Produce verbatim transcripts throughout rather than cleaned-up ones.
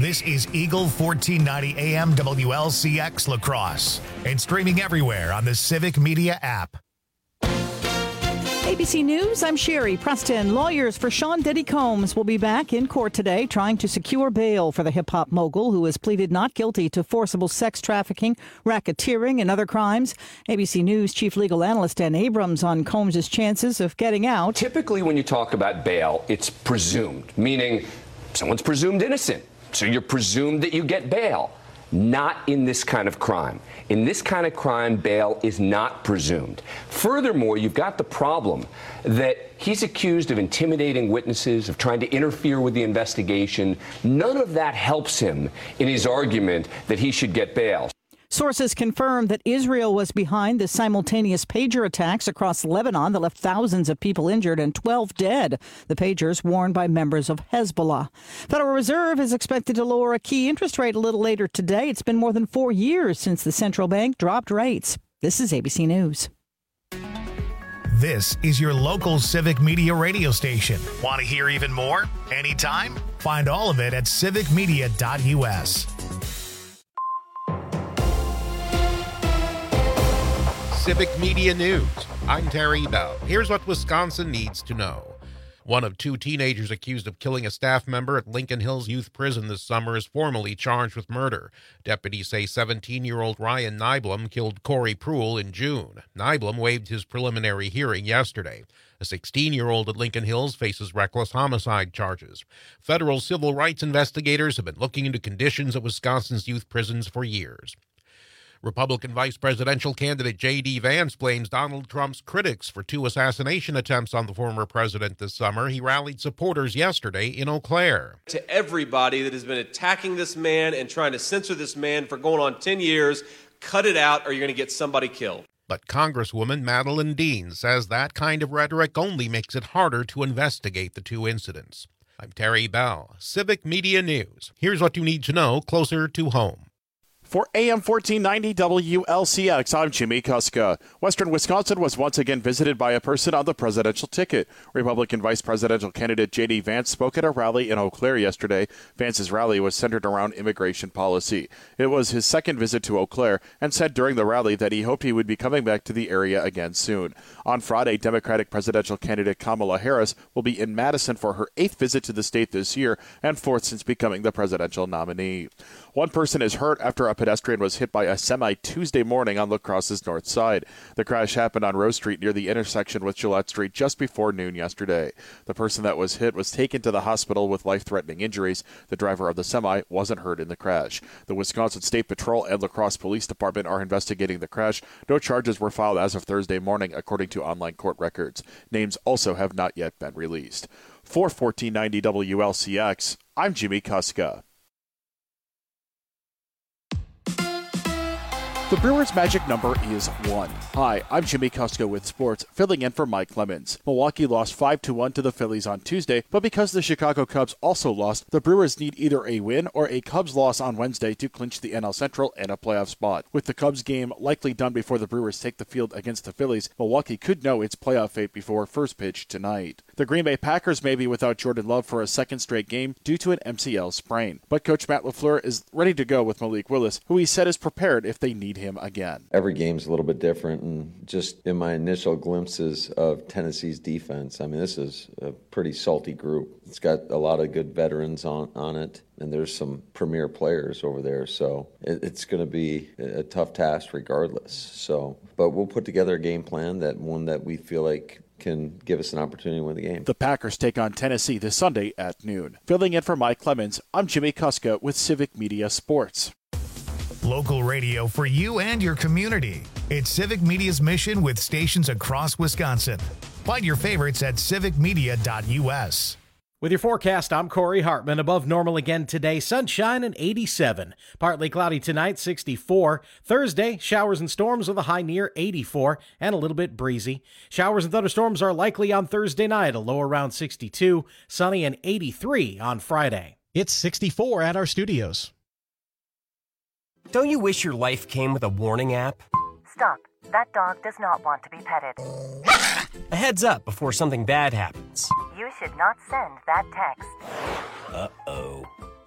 This is Eagle fourteen ninety A M W L C X La Crosse and streaming everywhere on the Civic Media app. A B C News, I'm Sherry Preston. Lawyers for Sean Diddy Combs will be back in court today trying to secure bail for the hip-hop mogul who has pleaded not guilty to forcible sex trafficking, racketeering, and other crimes. A B C News Chief Legal Analyst Dan Abrams on Combs' chances of getting out. Typically, when you talk about bail, it's presumed, meaning someone's presumed innocent, so you're presumed that you get bail. Not in this kind of crime. In this kind of crime, bail is not presumed. Furthermore, you've got the problem that he's accused of intimidating witnesses, of trying to interfere with the investigation. None of that helps him in his argument that he should get bail. Sources confirm that Israel was behind the simultaneous pager attacks across Lebanon that left thousands of people injured and twelve dead. The pagers worn by members of Hezbollah. Federal Reserve is expected to lower a key interest rate a little later today. It's been more than four years since the central bank dropped rates. This is A B C News. This is your local Civic Media radio station. Want to hear even more? Anytime? Find all of it at civic media dot U S. Civic Media News. I'm Terry Bell. Here's what Wisconsin needs to know. One of two teenagers accused of killing a staff member at Lincoln Hills Youth Prison this summer is formally charged with murder. Deputies say seventeen-year-old Ryan Nyblom killed Corey Pruill in June. Nyblom waived his preliminary hearing yesterday. A sixteen-year-old at Lincoln Hills faces reckless homicide charges. Federal civil rights investigators have been looking into conditions at Wisconsin's youth prisons for years. Republican vice presidential candidate J D. Vance blames Donald Trump's critics for two assassination attempts on the former president this summer. He rallied supporters yesterday in Eau Claire. To everybody that has been attacking this man and trying to censor this man for going on ten years, cut it out or you're going to get somebody killed. But Congresswoman Madeleine Dean says that kind of rhetoric only makes it harder to investigate the two incidents. I'm Terry Bell, Civic Media News. Here's what you need to know closer to home. For A M fourteen ninety W L C X, I'm Jimmy Kuska. Western Wisconsin was once again visited by a person on the presidential ticket. Republican vice presidential candidate J D. Vance spoke at a rally in Eau Claire yesterday. Vance's rally was centered around immigration policy. It was his second visit to Eau Claire and said during the rally that he hoped he would be coming back to the area again soon. On Friday, Democratic presidential candidate Kamala Harris will be in Madison for her eighth visit to the state this year and fourth since becoming the presidential nominee. One person is hurt after a pedestrian was hit by a semi Tuesday morning on La Crosse's north side. The crash happened on Rose Street near the intersection with Gillette Street just before noon yesterday. The person that was hit was taken to the hospital with life-threatening injuries. The driver of the semi wasn't hurt in the crash. The Wisconsin State Patrol and La Crosse Police Department are investigating the crash. No charges were filed as of Thursday morning, according to online court records. Names also have not yet been released. For fourteen ninety W L C X, I'm Jimmy Kuska. The Brewers' magic number is one. Hi, I'm Jimmy Kuska with sports, filling in for Mike Lemons. Milwaukee lost five to one to the Phillies on Tuesday, but because the Chicago Cubs also lost, the Brewers need either a win or a Cubs loss on Wednesday to clinch the N L Central and a playoff spot. With the Cubs game likely done before the Brewers take the field against the Phillies, Milwaukee could know its playoff fate before first pitch tonight. The Green Bay Packers may be without Jordan Love for a second straight game due to an M C L sprain, but Coach Matt LaFleur is ready to go with Malik Willis, who he said is prepared if they need him again. Every game's a little bit different, and just in my initial glimpses of Tennessee's defense, I mean, this is a pretty salty group. It's got a lot of good veterans on, on it, and there's some premier players over there, so it, it's going to be a tough task regardless. So, but we'll put together a game plan, that one that we feel like can give us an opportunity to win the game. The Packers take on Tennessee this Sunday at noon. Filling in for Mike Clemens, I'm Jimmy Kuska with Civic Media Sports. Local radio for you and your community. It's Civic Media's mission with stations across Wisconsin. Find your favorites at civic media dot U S. With your forecast, I'm Corey Hartman. Above normal again today, sunshine and eighty-seven. Partly cloudy tonight, sixty-four. Thursday, showers and storms with a high near eighty-four and a little bit breezy. Showers and thunderstorms are likely on Thursday night, a low around sixty-two. Sunny and eighty-three on Friday. It's sixty-four at our studios. Don't you wish your life came with a warning app? Stop. That dog does not want to be petted. A heads up before something bad happens. You should not send that text. Uh-oh.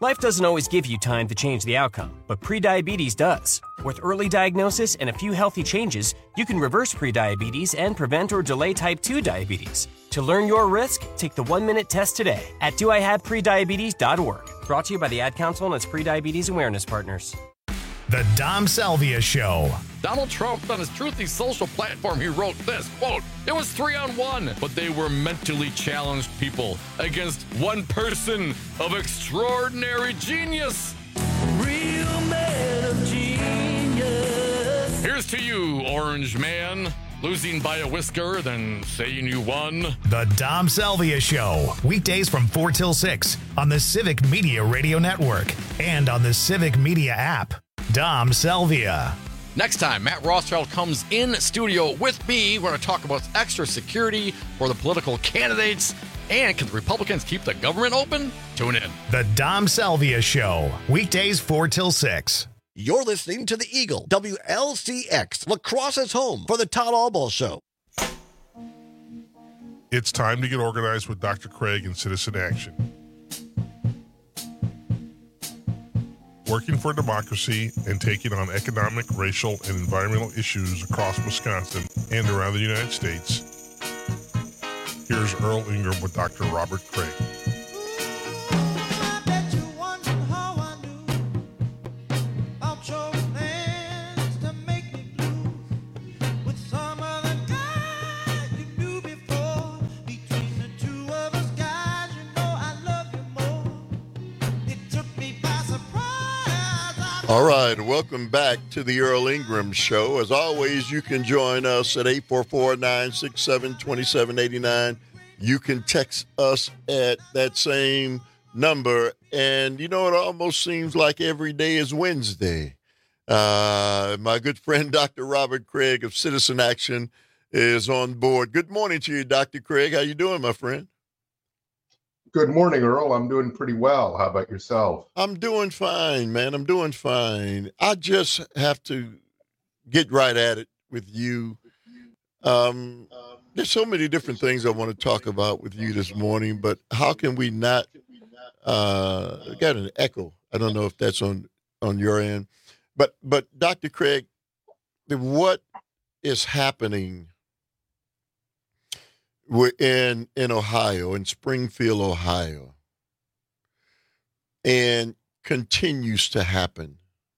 Life doesn't always give you time to change the outcome, but prediabetes does. With early diagnosis and a few healthy changes, you can reverse prediabetes and prevent or delay type two diabetes. To learn your risk, take the one-minute test today at do I have prediabetes dot org. Brought to you by the Ad Council and its prediabetes awareness partners. The Dom Salvia Show. Donald Trump, on his Truthy social platform, he wrote this, quote, "It was three on one, but they were mentally challenged people against one person of extraordinary genius." Real man of genius. Here's to you, Orange Man. Losing by a whisker, then saying you won. The Dom Salvia Show. Weekdays from four till six on the Civic Media Radio Network and on the Civic Media app. Dom Salvia. Next time, Matt Rothschild comes in studio with me. We're going to talk about extra security for the political candidates. And can the Republicans keep the government open? Tune in. The Dom Salvia Show. Weekdays four till six. You're listening to the Eagle, W L C X, La Crosse's home for the Todd Albaugh Show. It's time to get organized with Doctor Craig and Citizen Action. Working for democracy and taking on economic, racial, and environmental issues across Wisconsin and around the United States. Here's Earl Ingram with Doctor Robert Craig. All right, welcome back to the Earl Ingram Show. As always, you can join us at eight four four, nine six seven, two seven eight nine. You can text us at that same number. And, you know, it almost seems like every day is Wednesday. Uh, my good friend, Doctor Robert Craig of Citizen Action, is on board. Good morning to you, Doctor Craig. How you doing, my friend? Good morning, Earl. I'm doing pretty well. How about yourself? I'm doing fine, man. I'm doing fine. I just have to get right at it with you. Um, there's so many different things I want to talk about with you this morning, but how can we not? Uh, I got an echo. I don't know if that's on, on your end, but but Doctor Craig, what is happening We're in, in Ohio, in Springfield, Ohio, and continues to happen.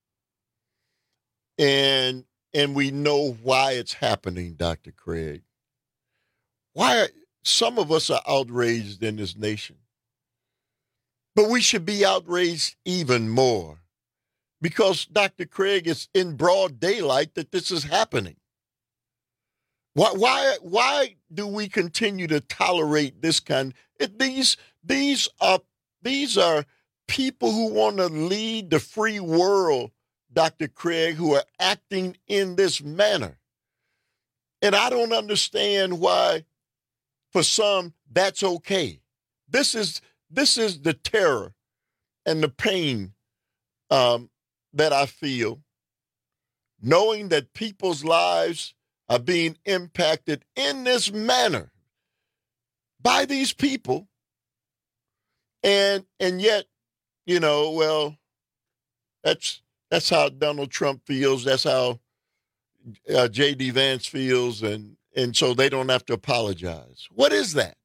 And and we know why it's happening, Doctor Craig. Why are, some of us are outraged in this nation, but we should be outraged even more because, Doctor Craig, it's in broad daylight that this is happening. Why, why, why do we continue to tolerate this kind? It, these, these are, these are people who want to lead the free world, Doctor Craig, who are acting in this manner. And I don't understand why, for some, that's okay. This is, this is the terror and the pain um, that I feel, knowing that people's lives are being impacted in this manner by these people. And and yet, you know, well, that's that's how Donald Trump feels. That's how uh, J D Vance feels. And, and so they don't have to apologize. What is that?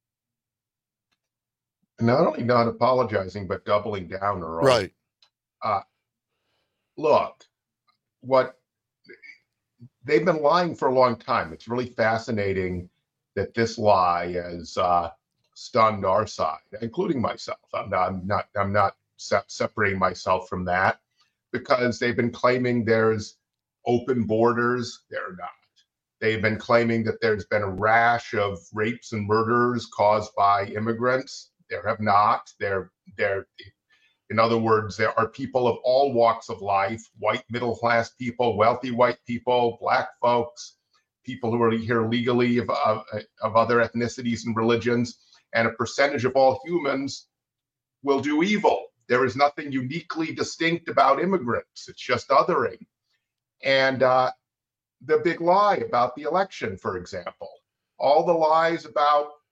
Not only not apologizing, but doubling down. Or right. Uh, look, what... They've been lying for a long time. It's really fascinating that this lie has uh, stunned our side, including myself. I'm not, I'm not, I'm not se- separating myself from that because they've been claiming there's open borders. They're not. They've been claiming that there's been a rash of rapes and murders caused by immigrants. There have not. They're, they're, In other words, there are people of all walks of life, white middle-class people, wealthy white people, black folks, people who are here legally of, of, of other ethnicities and religions, and a percentage of all humans will do evil. There is nothing uniquely distinct about immigrants. It's just othering. And uh, the big lie about the election, for example, all the lies about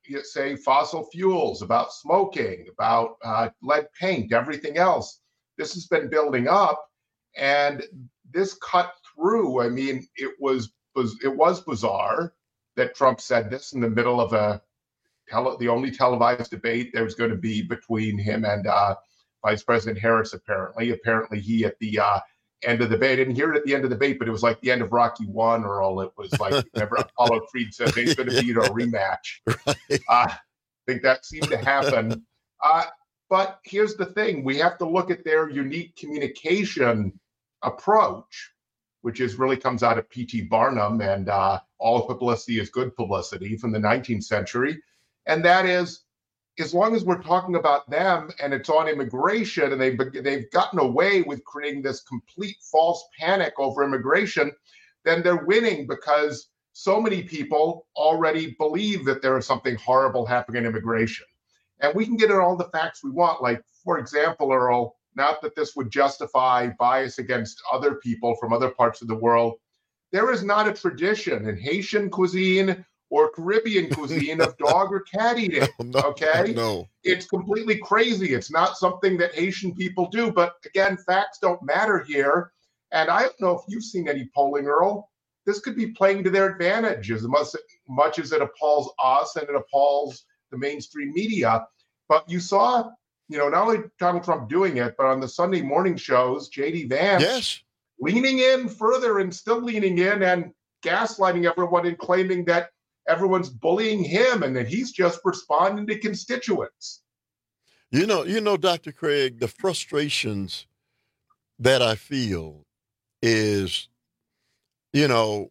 say, fossil fuels, about smoking, about uh, lead paint, everything else. This has been building up, and this cut through. I mean, it was it was bizarre that Trump said this in the middle of a tele, the only televised debate there was going to be between him and uh, Vice President Harris. Apparently, apparently he at the uh, end of the debate. I didn't hear it at the end of the debate, but it was like the end of Rocky One, Earl. It was like, remember Apollo Creed said there's going to be a rematch. Right. Uh, I think that seemed to happen. Uh, but here's the thing. We have to look at their unique communication approach, which is really comes out of P T Barnum and uh, all publicity is good publicity from the nineteenth century. And that is, as long as we're talking about them and it's on immigration and they've, they've gotten away with creating this complete false panic over immigration, then they're winning because so many people already believe that there is something horrible happening in immigration. And we can get at all the facts we want. Like, for example, Earl, not that this would justify bias against other people from other parts of the world, there is not a tradition in Haitian cuisine or Caribbean cuisine of dog or cat eating, no, okay? No. It's completely crazy. It's not something that Haitian people do. But again, facts don't matter here. And I don't know if you've seen any polling, Earl. This could be playing to their advantage as much, much as it appalls us and it appalls the mainstream media. But you saw, you know, not only Donald Trump doing it, but on the Sunday morning shows, J D Vance yes. leaning in further and still leaning in and gaslighting everyone and claiming that everyone's bullying him and that he's just responding to constituents. You know, you know, Doctor Craig, the frustrations that I feel is, you know,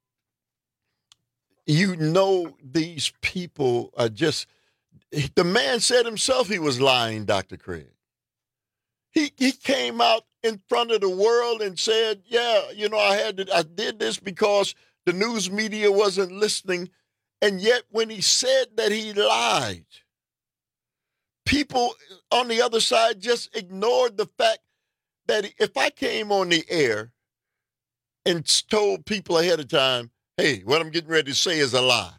you know, these people are just, the man said himself he was lying, Doctor Craig. He he came out in front of the world and said, yeah, you know, I had to, I did this because the news media wasn't listening. And yet when he said that he lied, people on the other side just ignored the fact that if I came on the air and told people ahead of time, hey, what I'm getting ready to say is a lie.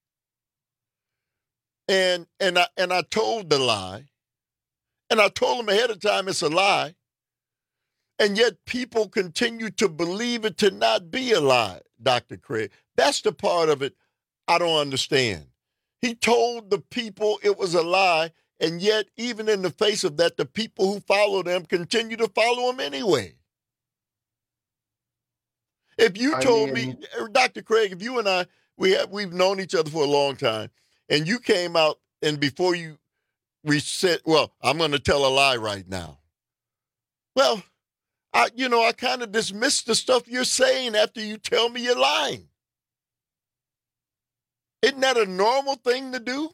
And and I and I told the lie. And I told them ahead of time it's a lie. And yet people continue to believe it to not be a lie, Doctor Craig. That's the part of it I don't understand. He told the people it was a lie, and yet even in the face of that, the people who follow them continue to follow him anyway. If you told I mean, me, Doctor Craig, if you and I, we have, we've known each other for a long time, and you came out and before you reset, well, I'm going to tell a lie right now. Well, I, you know, I kind of dismiss the stuff you're saying after you tell me you're lying. Isn't that a normal thing to do?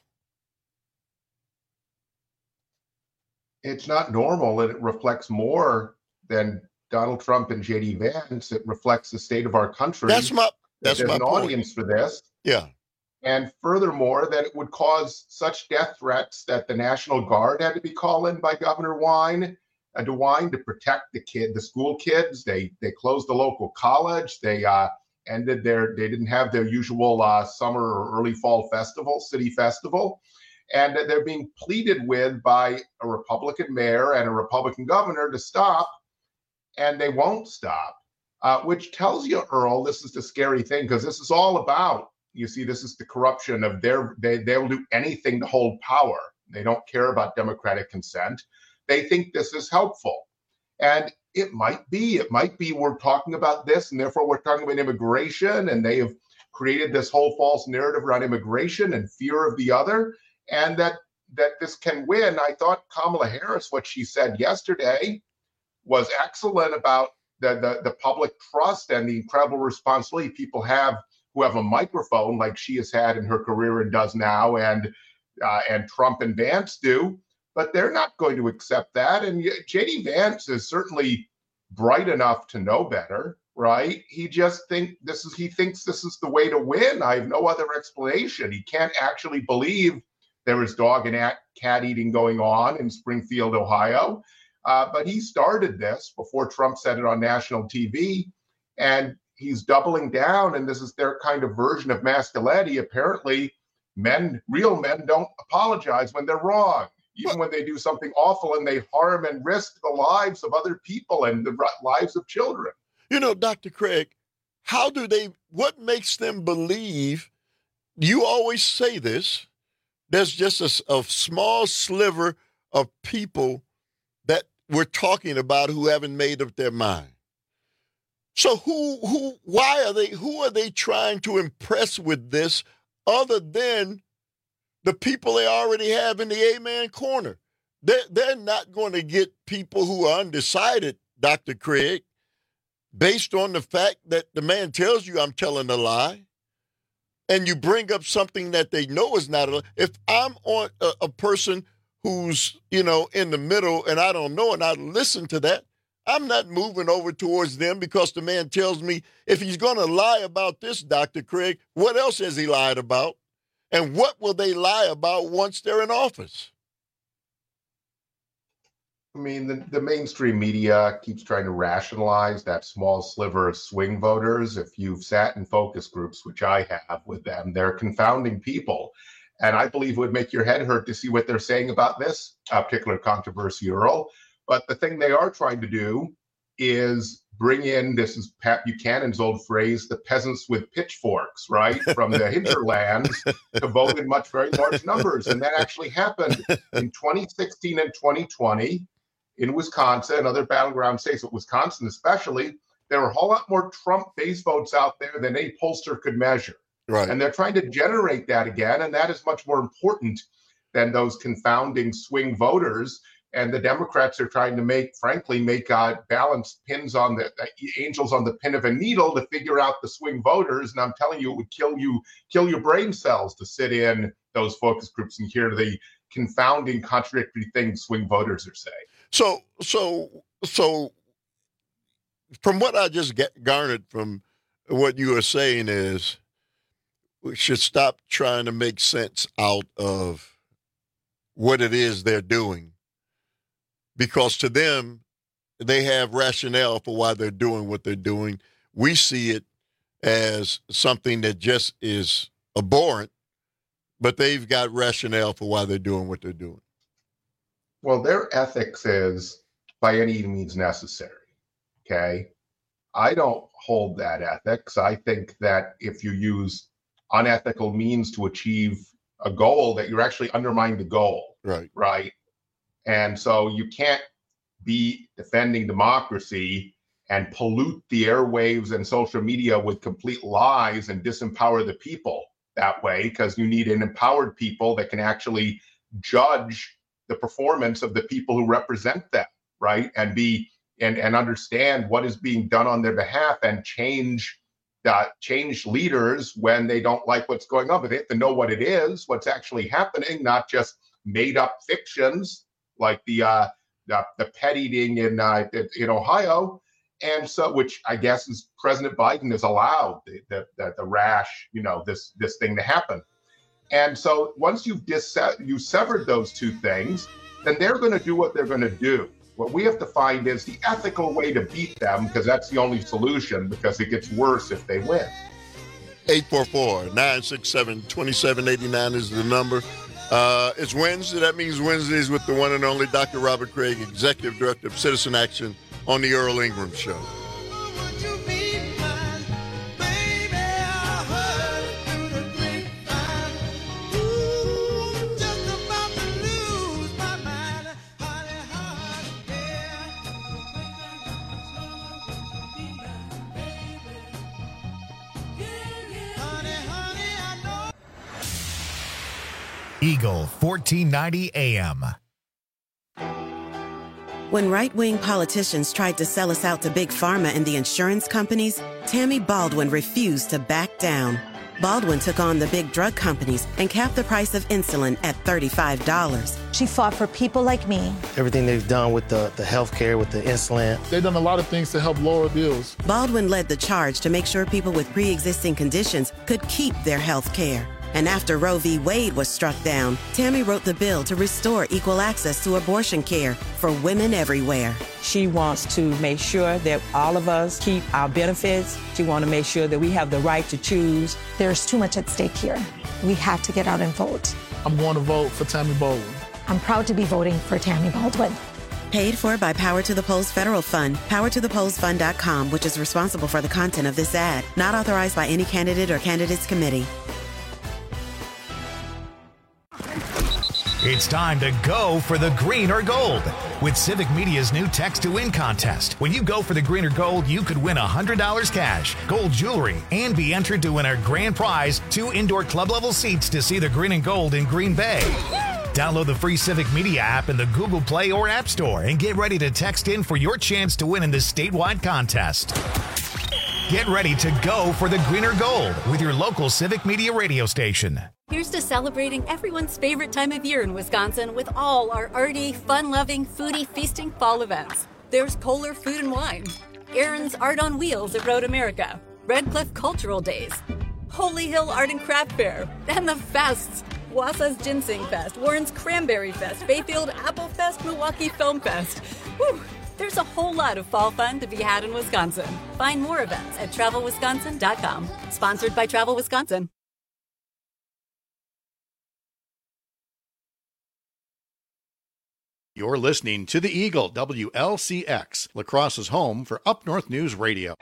It's not normal, and it reflects more than Donald Trump and J D Vance. It reflects the state of our country. That's my that's There's my an point. audience for this. Yeah. And furthermore, that it would cause such death threats that the National Guard had to be called in by Governor Wine, uh, DeWine to protect the kid, the school kids. They they closed the local college. They uh, ended their, they didn't have their usual uh, summer or early fall festival, city festival. And they're being pleaded with by a Republican mayor and a Republican governor to stop, and they won't stop, uh, which tells you, Earl, this is the scary thing, because this is all about, you see, this is the corruption of their, they, they will do anything to hold power. They don't care about democratic consent. They think this is helpful. And it might be, it might be we're talking about this, and therefore we're talking about immigration, and they have created this whole false narrative around immigration and fear of the other, and that that this can win. I thought Kamala Harris, what she said yesterday, was excellent about the, the, the public trust and the incredible responsibility people have who have a microphone like she has had in her career and does now, and uh, and Trump and Vance do. But they're not going to accept that. And J D Vance is certainly bright enough to know better, right? He just think this is he thinks this is the way to win. I have no other explanation. He can't actually believe there is dog and cat eating going on in Springfield, Ohio. Uh, but he started this before Trump said it on national T V, and he's doubling down. And this is their kind of version of masculinity. Apparently, men, real men don't apologize when they're wrong, even when they do something awful and they harm and risk the lives of other people and the lives of children. You know, Doctor Craig, how do they, what makes them believe, you always say this, there's just a, a small sliver of people that we're talking about who haven't made up their mind. So who, who, why are they, who are they trying to impress with this other than the people they already have in the A-man corner? They're, they're not going to get people who are undecided, Doctor Craig, based on the fact that the man tells you I'm telling a lie, and you bring up something that they know is not a lie. If I'm on a, a person who's, you know, in the middle and I don't know and I listen to that, I'm not moving over towards them because the man tells me if he's going to lie about this, Doctor Craig, what else has he lied about? And what will they lie about once they're in office? I mean, the, the mainstream media keeps trying to rationalize that small sliver of swing voters. If you've sat in focus groups, which I have with them, they're confounding people. And I believe it would make your head hurt to see what they're saying about this uh, particular controversy, Earl. But the thing they are trying to do is bring in, this is Pat Buchanan's old phrase, the peasants with pitchforks, right, from the hinterlands to vote in much very large numbers. And that actually happened in twenty sixteen and twenty twenty in Wisconsin and other battleground states, but Wisconsin especially. There were a whole lot more Trump base votes out there than any pollster could measure. Right. And they're trying to generate that again, and that is much more important than those confounding swing voters. And the Democrats are trying to make, frankly, make uh, balanced pins on the uh, angels on the pin of a needle to figure out the swing voters. And I'm telling you, it would kill you, kill your brain cells to sit in those focus groups and hear the confounding, contradictory things swing voters are saying. So, so, so, from what I just get garnered from what you are saying is, we should stop trying to make sense out of what it is they're doing. Because to them, they have rationale for why they're doing what they're doing. We see it as something that just is abhorrent, but they've got rationale for why they're doing what they're doing. Well, their ethics is by any means necessary, okay? I don't hold that ethics. I think that if you use unethical means to achieve a goal, that you're actually undermining the goal. Right. Right. And so you can't be defending democracy and pollute the airwaves and social media with complete lies and disempower the people that way, because you need an empowered people that can actually judge the performance of the people who represent them, right? And be and, and understand what is being done on their behalf and change uh, change leaders when they don't like what's going on. But they have to know what it is, what's actually happening, not just made up fictions like the uh, the, the pet eating in uh, in Ohio, and so which I guess is President Biden has allowed the the, the, the rash, you know, this this thing to happen. And so once you've dis- you severed those two things, then they're going to do what they're going to do. What we have to find is the ethical way to beat them, because that's the only solution, because it gets worse if they win. eight four four, nine six seven, two seven eight nine is the number. Uh, it's Wednesday. That means Wednesdays with the one and only Doctor Robert Craig, Executive Director of Citizen Action on the Earl Ingram Show. Eagle fourteen ninety A M. When right-wing politicians tried to sell us out to Big Pharma and the insurance companies, Tammy Baldwin refused to back down. Baldwin took on the big drug companies and capped the price of insulin at thirty-five dollars. She fought for people like me. Everything they've done with the, the health care, with the insulin. They've done a lot of things to help lower bills. Baldwin led the charge to make sure people with pre-existing conditions could keep their health care. And after Roe v. Wade was struck down, Tammy wrote the bill to restore equal access to abortion care for women everywhere. She wants to make sure that all of us keep our benefits. She wants to make sure that we have the right to choose. There's too much at stake here. We have to get out and vote. I'm going to vote for Tammy Baldwin. I'm proud to be voting for Tammy Baldwin. Paid for by Power to the Polls Federal Fund, power to the polls fund dot com, which is responsible for the content of this ad. Not authorized by any candidate or candidates committee. It's time to go for the green or gold with Civic Media's new Text to Win contest. When you go for the green or gold, you could win one hundred dollars cash, gold jewelry, and be entered to win our grand prize, two indoor club-level seats to see the green and gold in Green Bay. Download the free Civic Media app in the Google Play or App Store and get ready to text in for your chance to win in this statewide contest. Get ready to go for the green or gold with your local Civic Media radio station. Here's to celebrating everyone's favorite time of year in Wisconsin with all our arty, fun-loving, foodie, feasting fall events. There's Kohler Food and Wine, Aaron's Art on Wheels at Road America, Red Cliff Cultural Days, Holy Hill Art and Craft Fair, and the fests. Wausau's Ginseng Fest, Warren's Cranberry Fest, Bayfield Apple Fest, Milwaukee Film Fest. Whew. There's a whole lot of fall fun to be had in Wisconsin. Find more events at travel wisconsin dot com. Sponsored by Travel Wisconsin. You're listening to the Eagle, W L C X, La Crosse's home for Up North News Radio.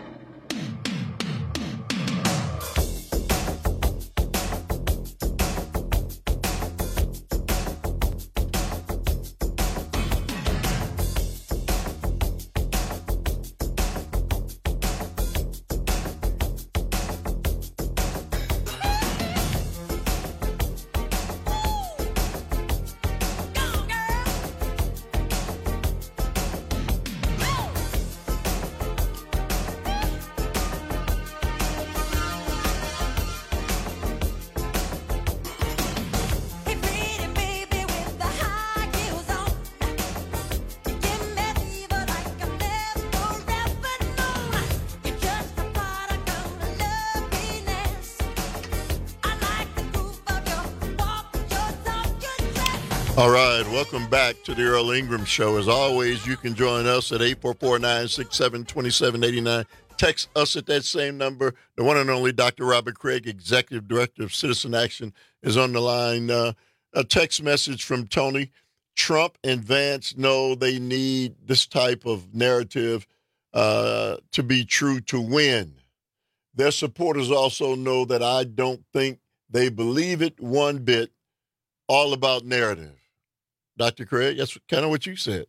All right, welcome back to the Earl Ingram Show. As always, you can join us at eight four four, nine six seven, two seven eight nine. Text us at that same number. The one and only Doctor Robert Craig, Executive Director of Citizen Action, is on the line. Uh, a text message from Tony. Trump and Vance know they need this type of narrative uh, to be true to win. Their supporters also know that I don't think they believe it one bit. All about narrative. Doctor Craig, that's kind of what you said.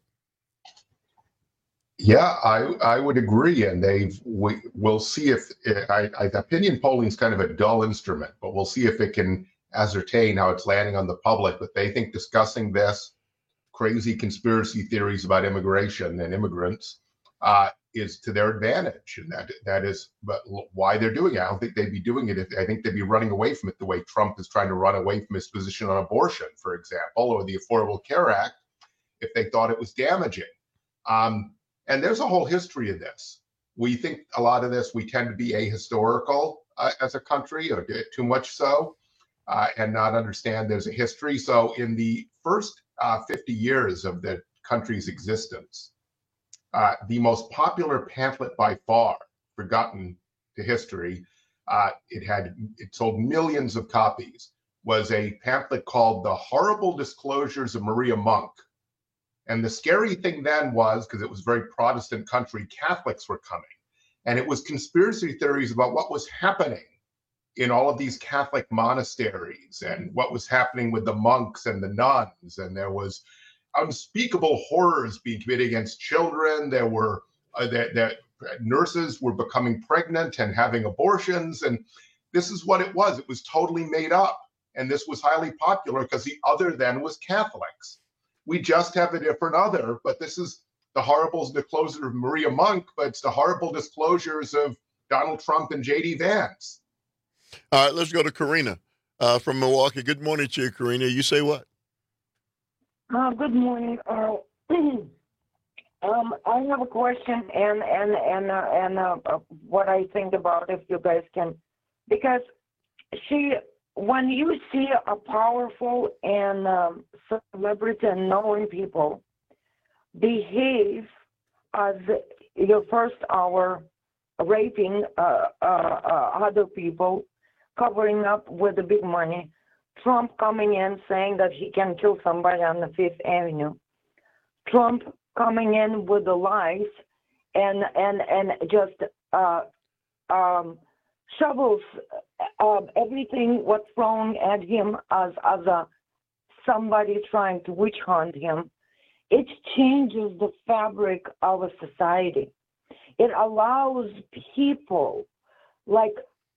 Yeah, I I would agree, and they've we we'll see if I, I opinion polling is kind of a dull instrument, but we'll see if it can ascertain how it's landing on the public. But they think discussing this crazy conspiracy theories about immigration and immigrants uh, is to their advantage, and that that is but why they're doing it. I don't think they'd be doing it if I think they'd be running away from it the way Trump is trying to run away from his position on abortion, for example, or the Affordable Care Act, if they thought it was damaging. Um, and there's a whole history of this. We think a lot of this, we tend to be ahistorical uh, as a country, or too much so, uh, and not understand there's a history. So in the first uh, fifty years of the country's existence, Uh, the most popular pamphlet by far, forgotten to history, uh, it had it sold millions of copies, was a pamphlet called The Horrible Disclosures of Maria Monk. And the scary thing then was, because it was a very Protestant country, Catholics were coming. And it was conspiracy theories about what was happening in all of these Catholic monasteries and what was happening with the monks and the nuns. And there was unspeakable horrors being committed against children. There were uh, that, that nurses were becoming pregnant and having abortions, and this is what it was. It was totally made up, and this was highly popular because the other then was Catholics. We just have a different other, but this is the horrible disclosure of Maria Monk, but it's the horrible disclosures of Donald Trump and J D Vance. All right, let's go to Karina uh, from Milwaukee. Good morning to you, Karina. You say what? Uh, good morning, Earl. um, I have a question and and and uh, and uh, uh, what I think about if you guys can, because she, when you see a powerful and um, celebrity and knowing people behave as your first hour raping uh, uh, uh, other people, covering up with the big money, Trump coming in saying that he can kill somebody on the Fifth Avenue, Trump coming in with the lies and and and just uh, um, shovels uh, everything what's thrown at him as as a somebody trying to witch hunt him. It changes the fabric of a society. It allows people like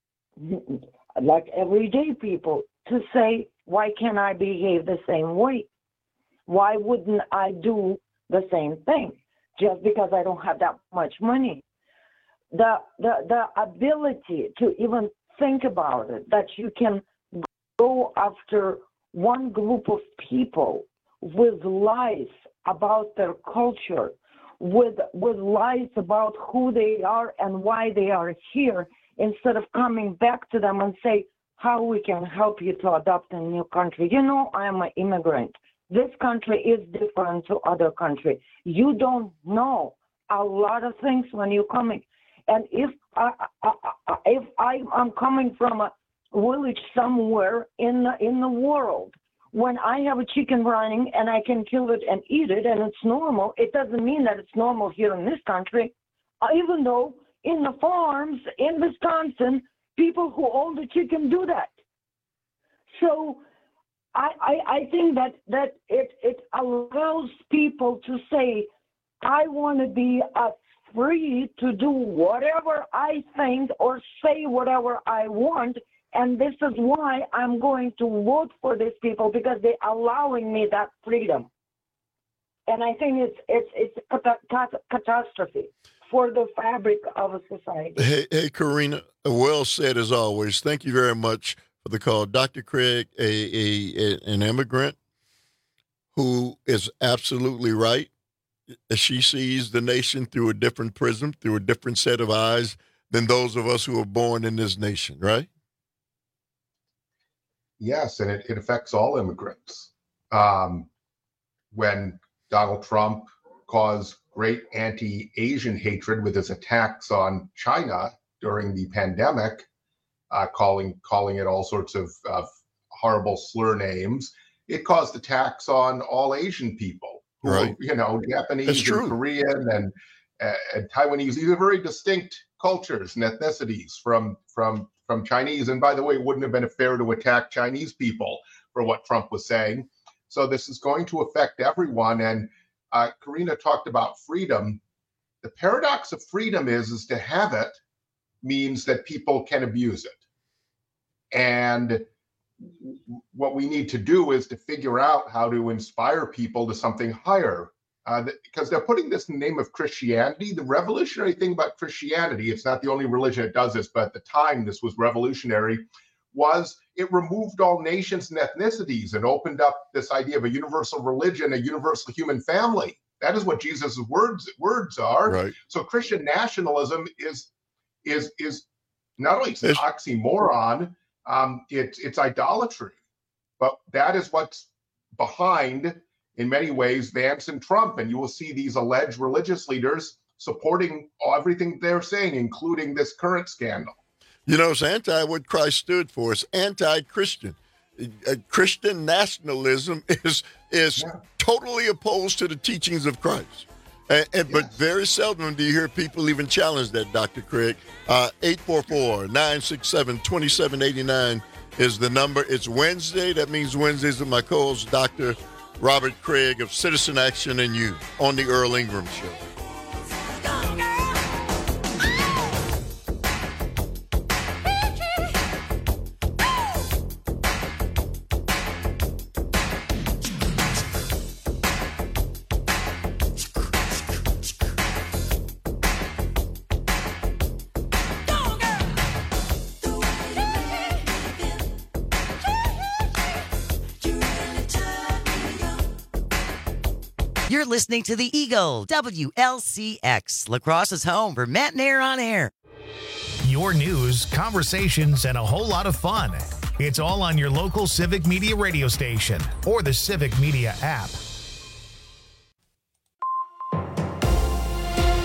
like everyday people to say, why can't I behave the same way? Why wouldn't I do the same thing just because I don't have that much money? The the the ability to even think about it, that you can go after one group of people with lies about their culture, with with lies about who they are and why they are here, instead of coming back to them and say how we can help you to adopt a new country. You know, I am an immigrant. This country is different to other countries. You don't know a lot of things when you're coming. And if I, I, I if I am coming from a village somewhere in the, in the world, when I have a chicken running and I can kill it and eat it and it's normal, it doesn't mean that it's normal here in this country, even though in the farms in Wisconsin, people who own the chicken do that. So I, I, I think that, that it, it allows people to say, I want to be uh, free to do whatever I think or say whatever I want, and this is why I'm going to vote for these people, because they're allowing me that freedom. And I think it's it's it's a cat- catastrophe for the fabric of a society. Hey, hey, Karina, well said as always. Thank you very much for the call. Doctor Craig, a, a, a an immigrant who is absolutely right. She sees the nation through a different prism, through a different set of eyes than those of us who are born in this nation, right? Yes, and it, it affects all immigrants. Um, when Donald Trump caused great anti-Asian hatred with his attacks on China during the pandemic, uh, calling calling it all sorts of, of horrible slur names, it caused attacks on all Asian people, who right? Were, you know, Japanese and Korean and, uh, and Taiwanese. These are very distinct cultures and ethnicities from from. from Chinese. And by the way, it wouldn't have been fair to attack Chinese people for what Trump was saying. So this is going to affect everyone. And uh, Karina talked about freedom. The paradox of freedom is, is to have it means that people can abuse it. And what we need to do is to figure out how to inspire people to something higher. Uh, because they're putting this in the name of Christianity. The revolutionary thing about Christianity, it's not the only religion that does this, but at the time this was revolutionary, was it removed all nations and ethnicities and opened up this idea of a universal religion, a universal human family. That is what Jesus' words words are. Right. So Christian nationalism is is is not only it's an oxymoron, um, it's it's idolatry, but that is what's behind, in many ways, Vance and Trump, and you will see these alleged religious leaders supporting everything they're saying, including this current scandal. You know, it's anti what Christ stood for. It's anti-Christian. Uh, Christian nationalism is is yeah. totally opposed to the teachings of Christ. And, and yes. But very seldom do you hear people even challenge that, Doctor Craig. Uh, eight four four, nine six seven, two seven eight nine is the number. It's Wednesday. That means Wednesdays with my co-host, Doctor Robert Craig of Citizen Action and You on the Earl Ingram Show. You're listening to The Eagle, W L C X, La Crosse's home for Matt and Air on Air. Your news, conversations, and a whole lot of fun. It's all on your local Civic Media radio station or the Civic Media app.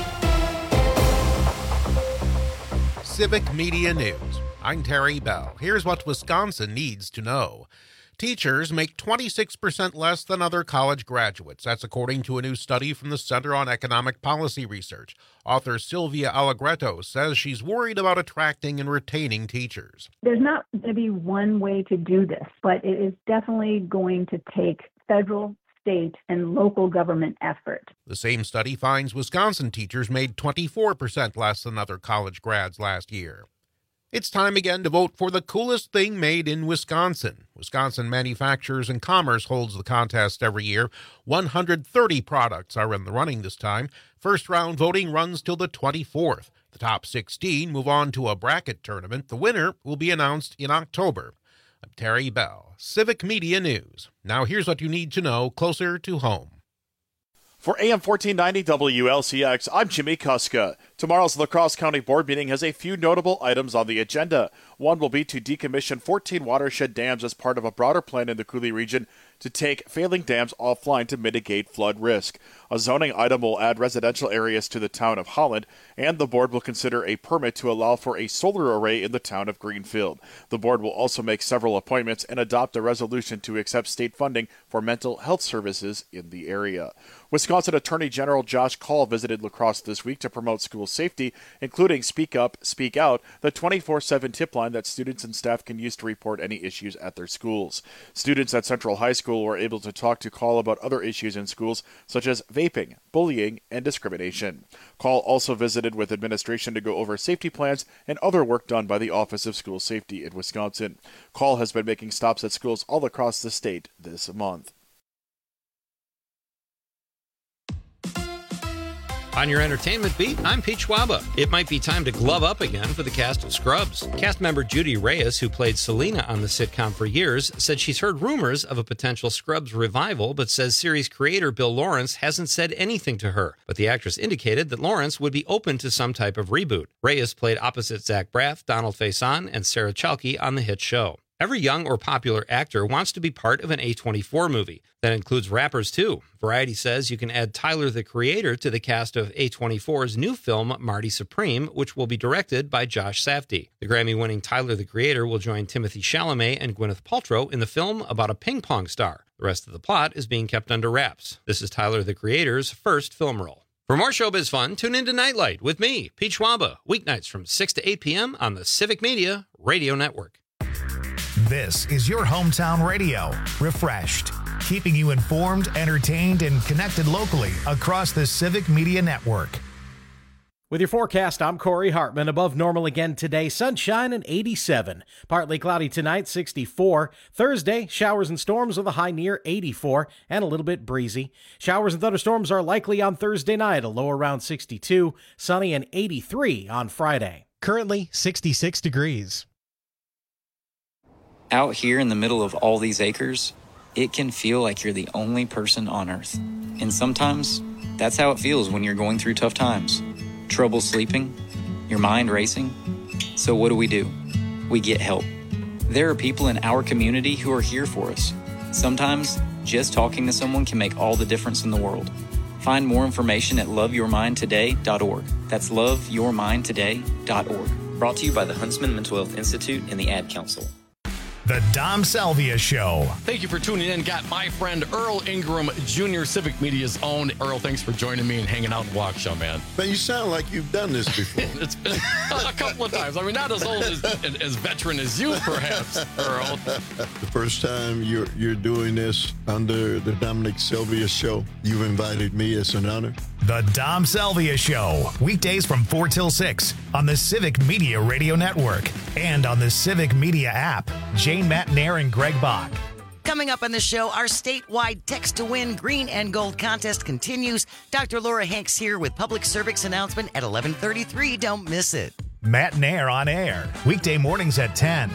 Civic Media News. I'm Terry Bell. Here's what Wisconsin needs to know. Teachers make twenty-six percent less than other college graduates. That's according to a new study from the Center on Economic Policy Research. Author Sylvia Allegretto says she's worried about attracting and retaining teachers. There's not going to be one way to do this, but it is definitely going to take federal, state, and local government effort. The same study finds Wisconsin teachers made twenty-four percent less than other college grads last year. It's time again to vote for the coolest thing made in Wisconsin. Wisconsin Manufacturers and Commerce holds the contest every year. one hundred thirty products are in the running this time. First round voting runs till the twenty-fourth. The top sixteen move on to a bracket tournament. The winner will be announced in October. I'm Terry Bell, Civic Media News. Now here's what you need to know closer to home. For A M fourteen ninety W L C X, I'm Jimmy Kuska. Tomorrow's La Crosse County Board meeting has a few notable items on the agenda. One will be to decommission fourteen watershed dams as part of a broader plan in the Coulee region to take failing dams offline to mitigate flood risk. A zoning item will add residential areas to the town of Holland, and the board will consider a permit to allow for a solar array in the town of Greenfield. The board will also make several appointments and adopt a resolution to accept state funding for mental health services in the area. Wisconsin Attorney General Josh Kaul visited La Crosse this week to promote school safety, including Speak Up, Speak Out, the twenty-four seven tip line that students and staff can use to report any issues at their schools. Students at Central High School were able to talk to Kaul about other issues in schools, such as vaping, bullying, and discrimination. Kaul also visited with administration to go over safety plans and other work done by the Office of School Safety in Wisconsin. Kaul has been making stops at schools all across the state this month. On your entertainment beat, I'm Pete Schwaba. It might be time to glove up again for the cast of Scrubs. Cast member Judy Reyes, who played Selena on the sitcom for years, said she's heard rumors of a potential Scrubs revival, but says series creator Bill Lawrence hasn't said anything to her. But the actress indicated that Lawrence would be open to some type of reboot. Reyes played opposite Zach Braff, Donald Faison, and Sarah Chalke on the hit show. Every young or popular actor wants to be part of an A twenty-four movie. That includes rappers, too. Variety says you can add Tyler, the Creator, to the cast of A twenty-four's new film, Marty Supreme, which will be directed by Josh Safdie. The Grammy-winning Tyler, the Creator, will join Timothée Chalamet and Gwyneth Paltrow in the film about a ping-pong star. The rest of the plot is being kept under wraps. This is Tyler, the Creator's first film role. For more showbiz fun, tune into Nightlight with me, Pete Schwaba, weeknights from six to eight p.m. on the Civic Media Radio Network. This is your hometown radio, refreshed, keeping you informed, entertained, and connected locally across the Civic Media Network. With your forecast, I'm Corey Hartman. Above normal again today, sunshine and eighty-seven. Partly cloudy tonight, sixty-four. Thursday, showers and storms with a high near eighty-four and a little bit breezy. Showers and thunderstorms are likely on Thursday night, a low around sixty-two. Sunny and eighty-three on Friday. Currently, sixty-six degrees. Out here in the middle of all these acres, it can feel like you're the only person on Earth. And sometimes, that's how it feels when you're going through tough times. Trouble sleeping, your mind racing. So what do we do? We get help. There are people in our community who are here for us. Sometimes, just talking to someone can make all the difference in the world. Find more information at love your mind today dot org. That's love your mind today dot org. Brought to you by the Huntsman Mental Health Institute and the Ad Council. The Dom Salvia Show. Thank you for tuning in. Got my friend Earl Ingram, Junior Civic Media's own. Earl, thanks for joining me and hanging out in Waukesha, man. Man, you sound like you've done this before. It's been a couple of times. I mean, not as old as, as veteran as you, perhaps, Earl. The first time you're you're doing this under the Dominic Salvia Show, you've invited me. It's an honor. The Dom Salvia Show, weekdays from four till six on the Civic Media Radio Network and on the Civic Media app. Jane Matnair and Greg Bach. Coming up on the show, our statewide Text to Win Green and Gold contest continues. Doctor Laura Hanks here with public service announcement at eleven thirty-three. Don't miss it. Matnair on air, weekday mornings at ten.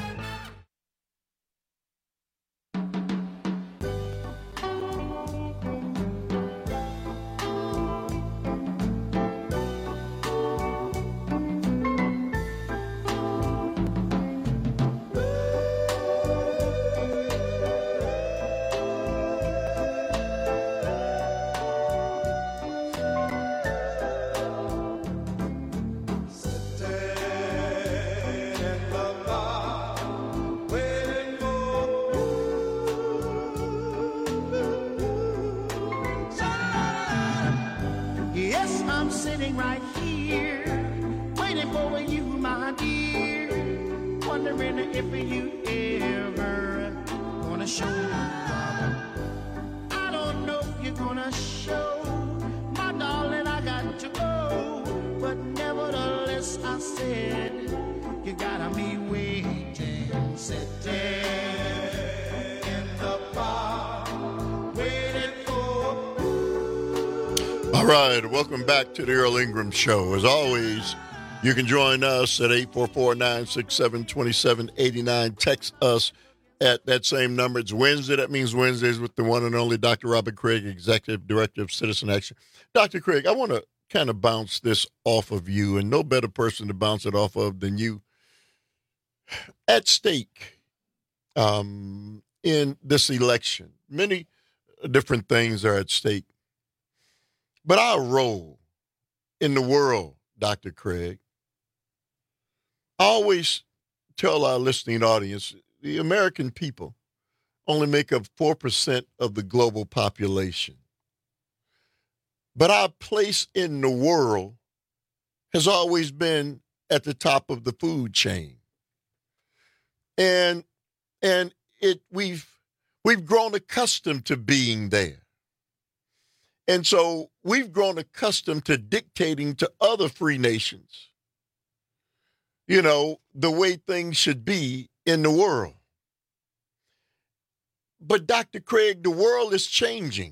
I'm sitting right here, waiting for you, my dear, wondering if you ever gonna show up. I don't know if you're gonna show, my darling, I got to go, but nevertheless I said, you gotta be waiting, sitting in the bar, waiting for. All right, welcome back to the Earl Ingram Show. As always, you can join us at eight four four, nine six seven, two seven eight nine. Text us at that same number. It's Wednesday. That means Wednesdays with the one and only Doctor Robert Craig, Executive Director of Citizen Action. Doctor Craig, I want to kind of bounce this off of you, and no better person to bounce it off of than you. At stake um, in this election, many different things are at stake. But our role in the world, Doctor Craig, I always tell our listening audience, the American people only make up four percent of the global population. But our place in the world has always been at the top of the food chain. And and it we've we've grown accustomed to being there. And so we've grown accustomed to dictating to other free nations, you know, the way things should be in the world. But Doctor Craig, the world is changing.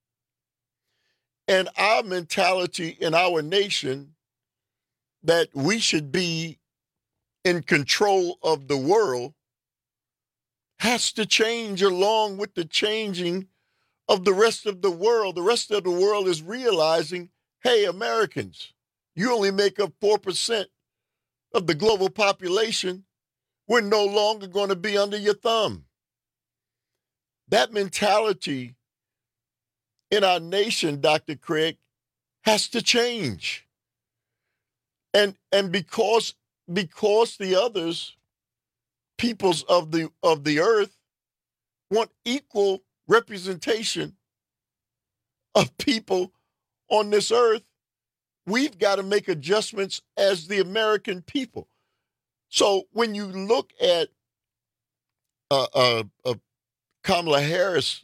And our mentality in our nation that we should be in control of the world has to change along with the changing of the rest of the world. The rest of the world is realizing, hey, Americans, you only make up four percent of the global population. We're no longer going to be under your thumb. That mentality in our nation, Doctor Craig, has to change. And and because because the others, peoples of the of the earth, want equal representation of people on this earth, we've got to make adjustments as the American people. So when you look at uh, uh, uh, Kamala Harris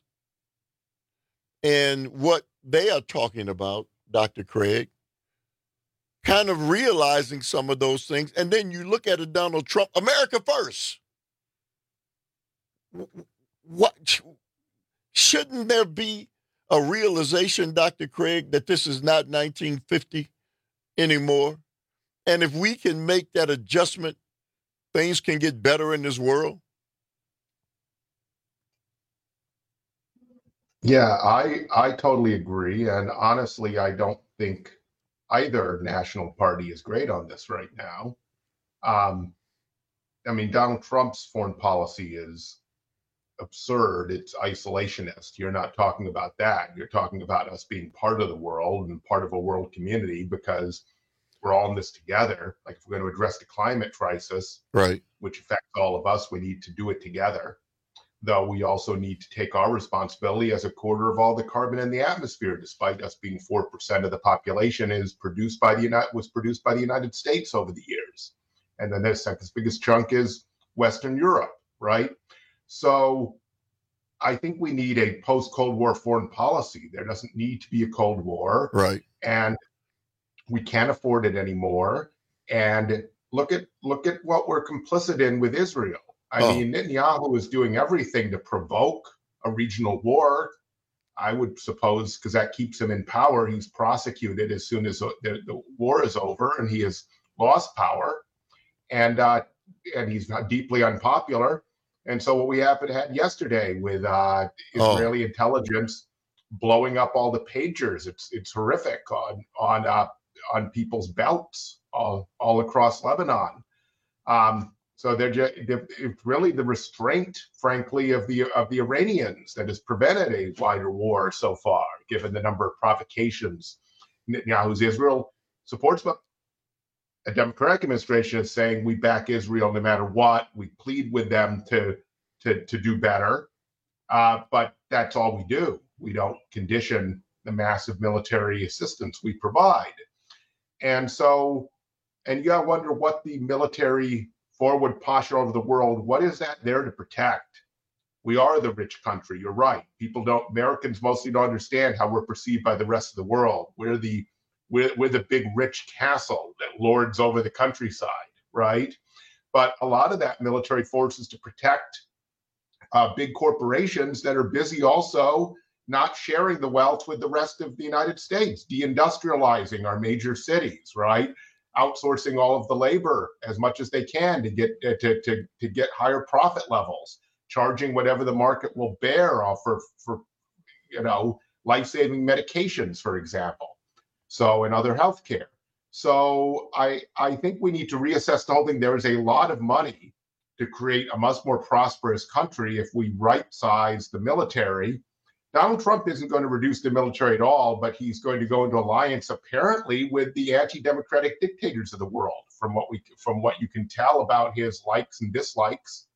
and what they are talking about, Doctor Craig, kind of realizing some of those things, and then you look at a Donald Trump, America first. What shouldn't there be a realization, Doctor Craig, that this is not nineteen fifty anymore? And if we can make that adjustment, things can get better in this world? Yeah, I I totally agree. And honestly, I don't think either national party is great on this right now. Um, I mean, Donald Trump's foreign policy is absurd. It's isolationist. You're not talking about that. You're talking about us being part of the world and part of a world community because we're all in this together. Like if we're going to address the climate crisis, right, which affects all of us, we need to do it together. Though we also need to take our responsibility as a quarter of all the carbon in the atmosphere, despite us being four percent of the population is produced by the United was produced by the United States over the years. And then the second biggest chunk is Western Europe, right? So I think we need a post-Cold War foreign policy. There doesn't need to be a Cold War. Right. And we can't afford it anymore. And look at look at what we're complicit in with Israel. I Oh. mean, Netanyahu is doing everything to provoke a regional war. I would suppose, because that keeps him in power, he's prosecuted as soon as the, the war is over and he has lost power. And uh, and he's not deeply unpopular. And so what we happened had yesterday with uh, Israeli oh. intelligence blowing up all the pagers, it's it's horrific on on uh, on people's belts all all across Lebanon. Um, so they're just they're, it's really the restraint, frankly, of the of the Iranians that has prevented a wider war so far, given the number of provocations Netanyahu's Israel supports. But a Democratic administration is saying we back Israel no matter what. We plead with them to to to do better, uh, but that's all we do. We don't condition the massive military assistance we provide. And so, and you gotta wonder what the military forward posture over the world, what is that there to protect? We are the rich country, you're right. People don't, Americans mostly don't understand how we're perceived by the rest of the world. We're the, we're, we're the big rich castle that lords over the countryside, right? But a lot of that military force is to protect uh, big corporations that are busy also not sharing the wealth with the rest of the United States, deindustrializing our major cities, right? Outsourcing all of the labor as much as they can to get uh, to, to, to get higher profit levels, charging whatever the market will bear off for, for you know, life-saving medications, for example. So, and other healthcare. So I, I think we need to reassess the whole thing. There is a lot of money to create a much more prosperous country if we right-size the military. Donald Trump isn't going to reduce the military at all, but he's going to go into alliance apparently with the anti-democratic dictators of the world, from what we from what you can tell about his likes and dislikes.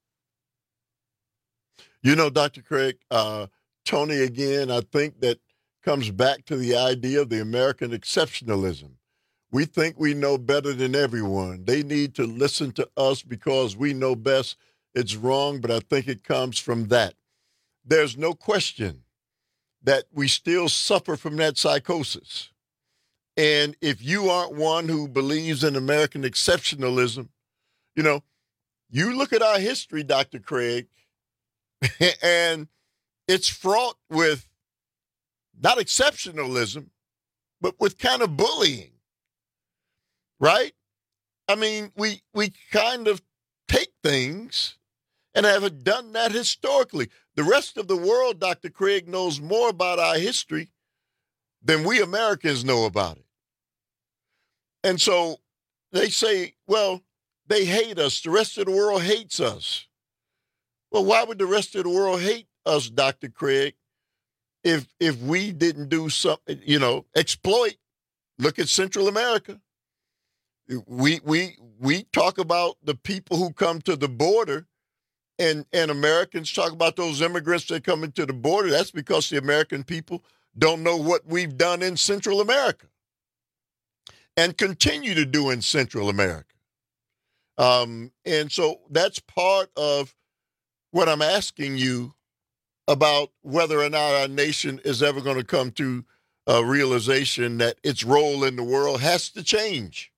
You know, Doctor Craig, uh, Tony, again, I think that comes back to the idea of the American exceptionalism. We think we know better than everyone. They need to listen to us because we know best. It's wrong, but I think it comes from that. There's no question that we still suffer from that psychosis. And if you aren't one who believes in American exceptionalism, you know, you look at our history, Doctor Craig, and it's fraught with not exceptionalism, but with kind of bullying, right? I mean, we we kind of take things and have done that historically. The rest of the world, Doctor Craig, knows more about our history than we Americans know about it. And so they say, well, they hate us. The rest of the world hates us. Well, why would the rest of the world hate us, Doctor Craig, if if we didn't do something, you know, exploit? Look at Central America. We we we talk about the people who come to the border, and, and Americans talk about those immigrants that come into the border. That's because the American people don't know what we've done in Central America and continue to do in Central America. Um, and so that's part of what I'm asking you about whether or not our nation is ever going to come to a realization that its role in the world has to change.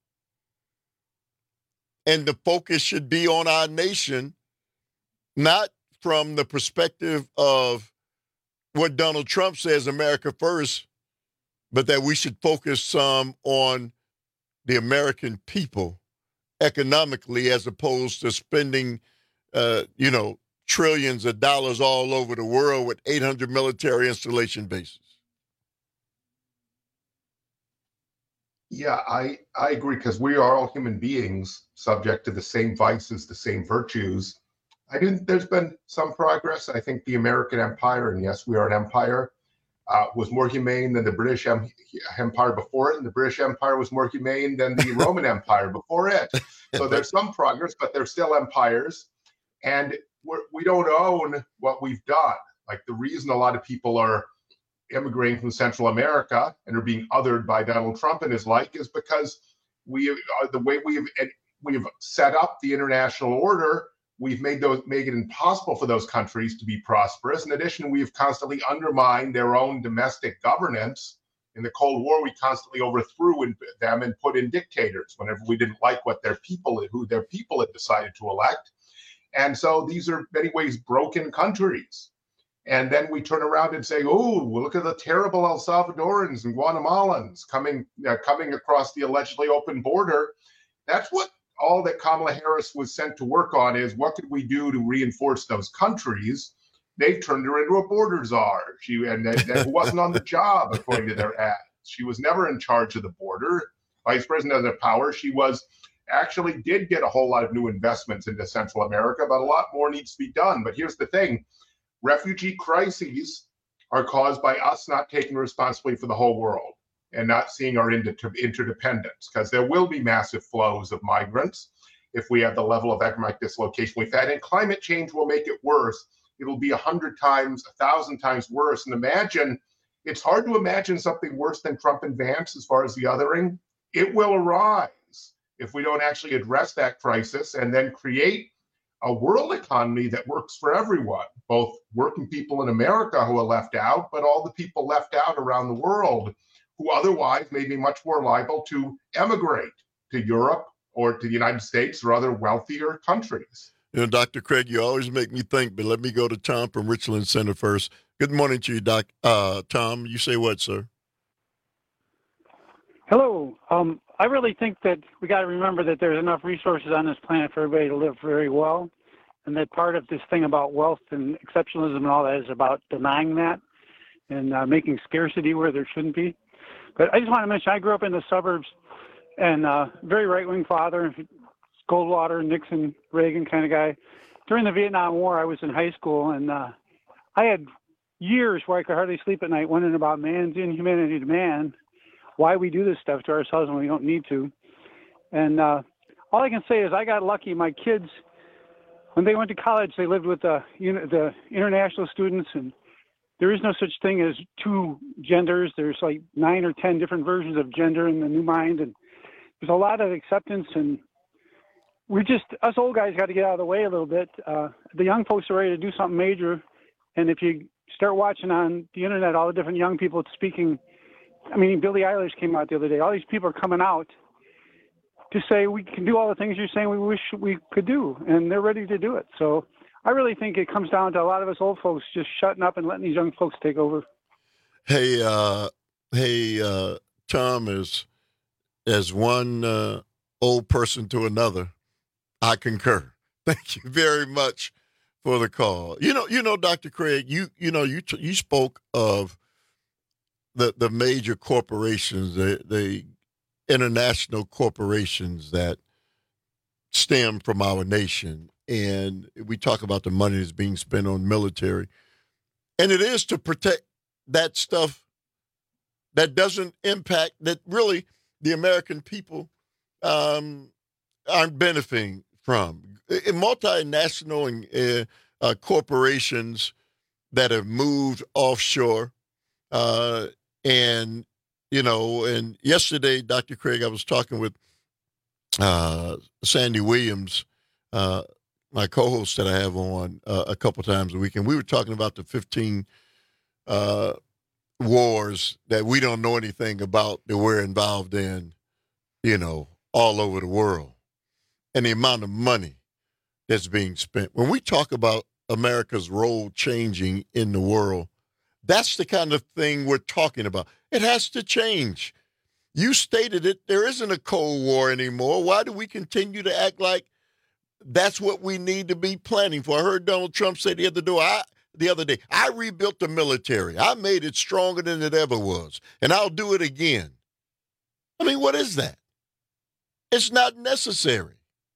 And the focus should be on our nation, not from the perspective of what Donald Trump says, America first, but that we should focus some on the American people economically as opposed to spending, uh, you know, trillions of dollars all over the world with eight hundred military installation bases. Yeah, I, I agree, because we are all human beings subject to the same vices, the same virtues. I do think there's been some progress. I think the American Empire, and yes, we are an empire, uh, was more humane than the British em- Empire before it, and the British Empire was more humane than the Roman Empire before it. So there's some progress, but they're still empires. And we're, we don't own what we've done. Like, the reason a lot of people are immigrating from Central America and are being othered by Donald Trump and his like is because we are the way we've we've set up the international order. We've made those make it impossible for those countries to be prosperous. In addition, we've constantly undermined their own domestic governance. In the Cold War, we constantly overthrew them and put in dictators whenever we didn't like what their people who their people had decided to elect. And so these are in many ways broken countries. And then we turn around and say, oh, well, look at the terrible El Salvadorans and Guatemalans coming uh, coming across the allegedly open border. That's what all that Kamala Harris was sent to work on is, what could we do to reinforce those countries? They've turned her into a border czar. She and that, that wasn't on the job, according to their ads. She was never in charge of the border. Vice president of the power. She was actually did get a whole lot of new investments into Central America, but a lot more needs to be done. But here's the thing. Refugee crises are caused by us not taking responsibility for the whole world and not seeing our inter- interdependence, because there will be massive flows of migrants if we have the level of economic dislocation we've had. And climate change will make it worse. It'll be a hundred times, a thousand times worse. And imagine it's hard to imagine something worse than Trump and Vance as far as the othering. It will arise if we don't actually address that crisis and then create a world economy that works for everyone, both working people in America who are left out, but all the people left out around the world who otherwise may be much more liable to emigrate to Europe or to the United States or other wealthier countries. You know, Doctor Craig, you always make me think, but let me go to Tom from Richland Center first. Good morning to you, Doc. Uh, Tom, you say what, sir? Hello. Um, I really think that we got to remember that there's enough resources on this planet for everybody to live very well, and that part of this thing about wealth and exceptionalism and all that is about denying that and uh, making scarcity where there shouldn't be. But I just want to mention, I grew up in the suburbs, and uh, very right-wing father, Goldwater, Nixon, Reagan kind of guy. During the Vietnam War, I was in high school, and uh, I had years where I could hardly sleep at night wondering about man's inhumanity to man, why we do this stuff to ourselves when we don't need to. And uh, all I can say is I got lucky. My kids, when they went to college, they lived with the, you know, the international students, and there is no such thing as two genders. There's like nine or ten different versions of gender in the new mind, and there's a lot of acceptance, and we just, us old guys got to get out of the way a little bit. Uh, the young folks are ready to do something major, and if you start watching on the internet all the different young people speaking, I mean, Billie Eilish came out the other day. All these people are coming out to say we can do all the things you're saying we wish we could do, and they're ready to do it. So I really think it comes down to a lot of us old folks just shutting up and letting these young folks take over. Hey, uh, hey, uh, Tom, as, as one uh, old person to another, I concur. Thank you very much for the call. You know, you know, Doctor Craig, you you know, you you spoke of the the major corporations, the the international corporations that stem from our nation, and we talk about the money that's being spent on military, and it is to protect that stuff that doesn't impact, that really the American people um, aren't benefiting from. Multinational and uh, uh, corporations that have moved offshore, uh, and you know, and yesterday, Doctor Craig, I was talking with uh, Sandy Williams, uh, my co-host that I have on uh, a couple times a week, and we were talking about the fifteen uh, wars that we don't know anything about that we're involved in, you know, all over the world, and the amount of money that's being spent. When we talk about America's role changing in the world, that's the kind of thing we're talking about. It has to change. You stated it. There isn't a Cold War anymore. Why do we continue to act like that's what we need to be planning for? I heard Donald Trump say the other day, I, the other day, I rebuilt the military. I made it stronger than it ever was, and I'll do it again. I mean, what is that? It's not necessary.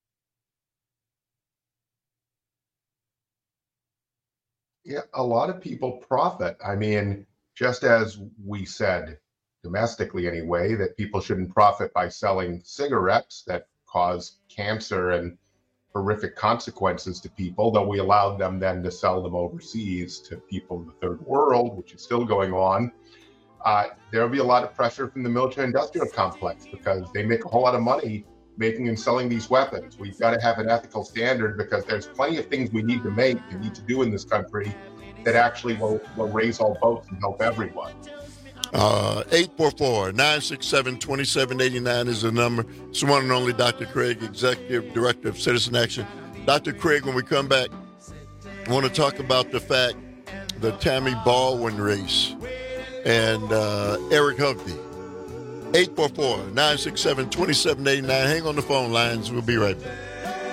Yeah, a lot of people profit. I mean, just as we said, domestically anyway, that people shouldn't profit by selling cigarettes that cause cancer and horrific consequences to people, though we allowed them then to sell them overseas to people in the third world, which is still going on. Uh, there'll be a lot of pressure from the military industrial complex because they make a whole lot of money making and selling these weapons. We've got to have an ethical standard because there's plenty of things we need to make and need to do in this country that actually will, will raise all boats and help everyone. Uh, eight four four, nine six seven, two seven eight nine is the number. It's the one and only Doctor Craig, Executive Director of Citizen Action. Doctor Craig, when we come back, I want to talk about the fact, the Tammy Baldwin race and uh, Eric Hovde. eight four four, nine six seven, two seven eight nine. Hang on the phone lines. We'll be right back.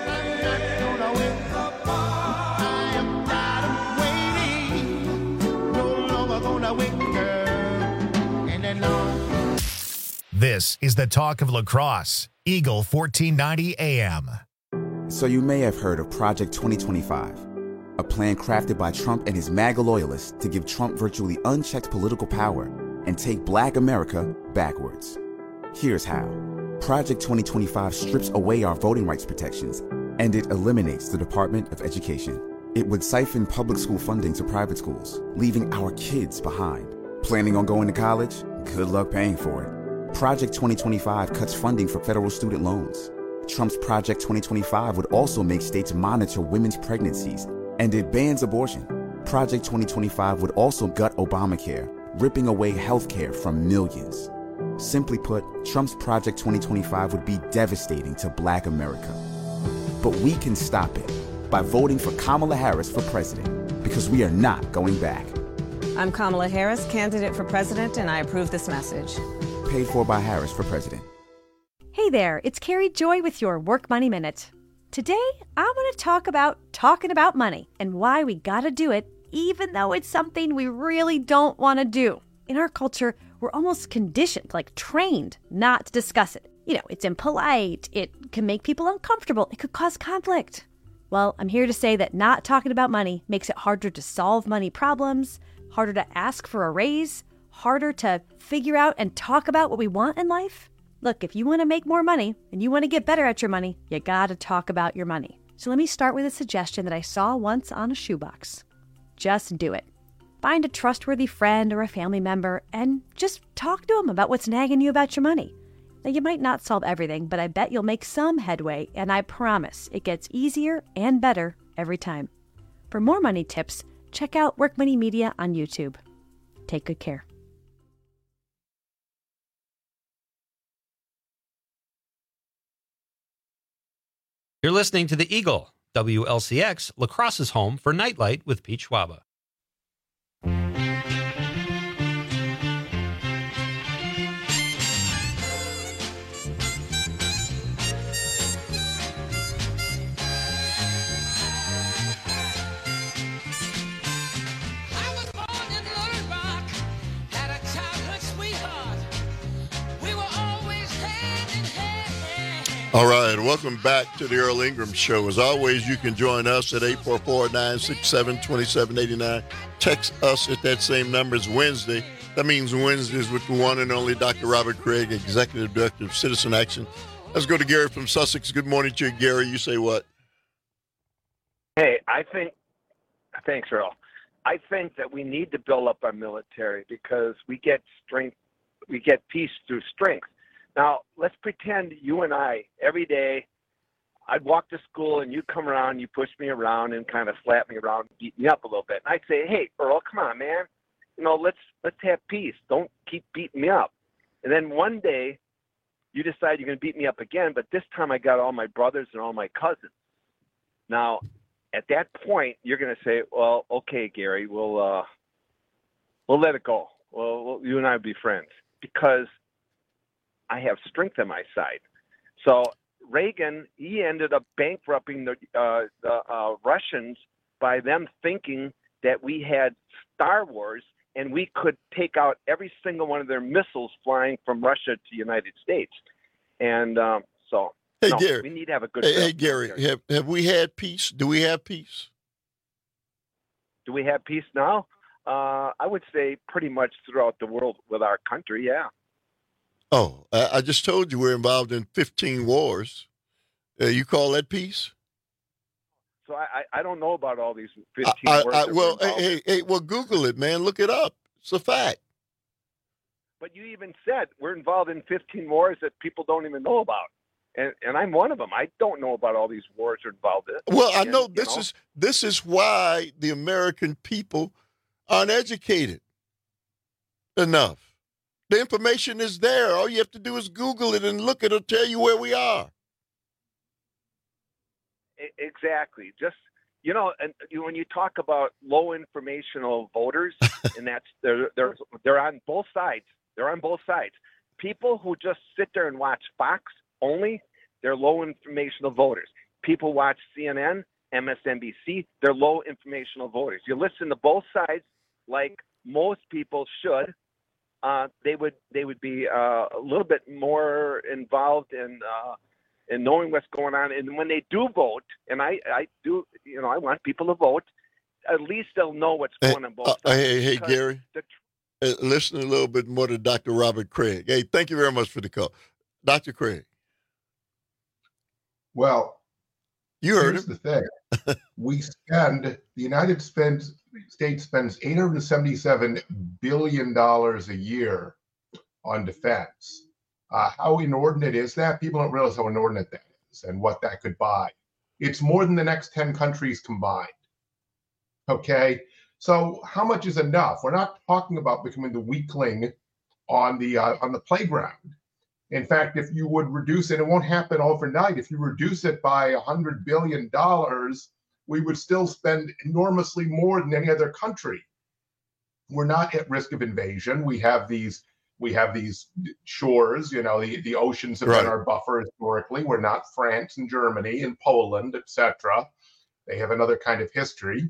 This is the talk of lacrosse. Eagle fourteen ninety A M. So you may have heard of Project twenty twenty-five, a plan crafted by Trump and his MAGA loyalists to give Trump virtually unchecked political power and take Black America backwards. Here's how. Project twenty twenty-five strips away our voting rights protections, and it eliminates the Department of Education. It would siphon public school funding to private schools, leaving our kids behind. Planning on going to college? Good luck paying for it. Project twenty twenty-five cuts funding for federal student loans. Trump's Project twenty twenty-five would also make states monitor women's pregnancies, and it bans abortion. Project twenty twenty-five would also gut Obamacare, ripping away health care from millions. Simply put, Trump's Project twenty twenty-five would be devastating to Black America. But we can stop it by voting for Kamala Harris for president, because we are not going back. I'm Kamala Harris, candidate for president, and I approve this message. Paid for by Harris for president. Hey there, it's Carrie Joy with your Work Money Minute. Today, I want to talk about talking about money and why we gotta do it, even though it's something we really don't want to do. In our culture, we're almost conditioned, like trained, not to discuss it. You know, it's impolite, it can make people uncomfortable, it could cause conflict. Well, I'm here to say that not talking about money makes it harder to solve money problems, harder to ask for a raise, harder to figure out and talk about what we want in life. Look, if you want to make more money and you want to get better at your money, you gotta talk about your money. So let me start with a suggestion that I saw once on a shoebox. Just do it. Find a trustworthy friend or a family member and just talk to them about what's nagging you about your money. Now, you might not solve everything, but I bet you'll make some headway, and I promise it gets easier and better every time. For more money tips, check out Work Money Media on YouTube. Take good care. You're listening to The Eagle, W L C X, La Crosse's home for Nightlight with Pete Schwaba. All right, welcome back to the Earl Ingram Show. As always, you can join us at eight four four, nine six seven, two seven eight nine. Text us at that same number. It's Wednesday. That means Wednesdays with the one and only Doctor Robert Craig, Executive Director of Citizen Action. Let's go to Gary from Sussex. Good morning to you, Gary. You say what? Hey, I think, thanks, Earl. I think that we need to build up our military because we get strength, we get peace through strength. Now, let's pretend you and I, every day, I'd walk to school and you'd come around, you push me around and kind of slap me around and beat me up a little bit. And I'd say, hey, Earl, come on, man. You know, let's let's have peace. Don't keep beating me up. And then one day, you decide you're going to beat me up again, but this time I got all my brothers and all my cousins. Now, at that point, you're going to say, well, okay, Gary, we'll, uh, we'll let it go. Well, well, you and I will be friends because I have strength on my side. So Reagan, he ended up bankrupting the, uh, the uh, Russians by them thinking that we had Star Wars and we could take out every single one of their missiles flying from Russia to the United States. And um, so hey, no, Gary, we need to have a good Hey, hey Gary, have, have we had peace? Do we have peace? Do we have peace now? Uh, I would say pretty much throughout the world with our country, yeah. Oh, I, I just told you we're involved in fifteen wars. Uh, you call that peace? So I, I don't know about all these fifteen I, words. I, that well, we're hey, involved in. hey, hey, well, Google it, man. Look it up. It's a fact. But you even said we're involved in fifteen wars that people don't even know about. And and I'm one of them. I don't know about all these wars are involved in. Well, I And, know you this know, is this is why the American people aren't educated enough. The information is there. All you have to do is Google it and look. It'll tell you where we are. e- Exactly. Just, you know, and you, when you talk about low informational voters, and that's they're they're they're on both sides. They're on both sides. People who just sit there and watch Fox only, they're low informational voters. People watch C N N, M S N B C, they're low informational voters. You listen to both sides like most people should. Uh, they would they would be uh, a little bit more involved in uh, in knowing what's going on. And when they do vote, and I, I do, you know, I want people to vote. At least they'll know what's Hey, going on both uh, sides. hey, hey, Because Gary. the Uh, listen a little bit more to Doctor Robert Craig. Hey, thank you very much for the call. Doctor Craig. Well, You heard Here's him. the thing. We spend, the United States spends eight hundred seventy-seven billion dollars a year on defense. Uh, how inordinate is that? People don't realize how inordinate that is and what that could buy. It's more than the next ten countries combined. Okay? So how much is enough? We're not talking about becoming the weakling on the uh, on the playground. In fact, if you would reduce it, it won't happen overnight. If you reduce it by one hundred billion dollars, we would still spend enormously more than any other country. We're not at risk of invasion. We have these we have these shores, you know, the, the oceans have Right. been our buffer historically. We're not France and Germany and Poland, et cetera. They have another kind of history.